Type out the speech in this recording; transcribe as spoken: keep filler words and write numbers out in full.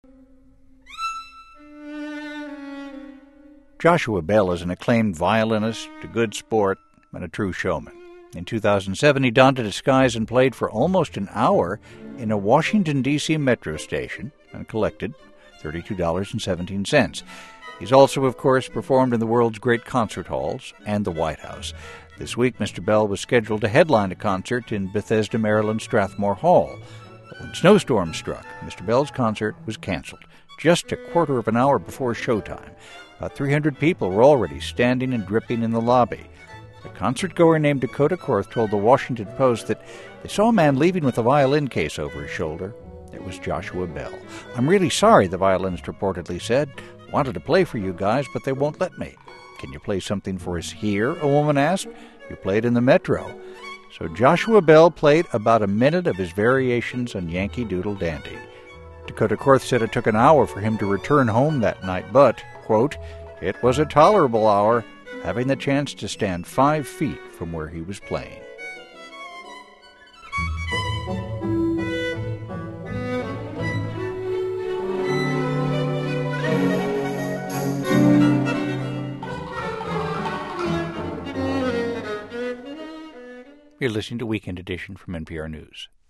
Joshua Bell is an acclaimed violinist, a good sport, and a true showman. In two thousand seven, he donned a disguise and played for almost an hour in a Washington, D C metro station and collected thirty-two dollars and seventeen cents. He's also, of course, performed in the world's great concert halls and the White House. This week, Mister Bell was scheduled to headline a concert in Bethesda, Maryland, Strathmore Hall. But when snowstorms struck, Mister Bell's concert was canceled just a quarter of an hour before showtime. About three hundred people were already standing and dripping in the lobby. A concertgoer named Dakota Korth told the Washington Post that they saw a man leaving with a violin case over his shoulder. It was Joshua Bell. "I'm really sorry," the violinist reportedly said. "Wanted to play for you guys, but they won't let me." "Can you play something for us here?" a woman asked. "You played in the Metro." So Joshua Bell played about a minute of his variations on Yankee Doodle Dandy. Dakota Korth said it took an hour for him to return home that night, but, quote, "It was a tolerable hour, having the chance to stand five feet from where he was playing." You're listening to Weekend Edition from N P R News.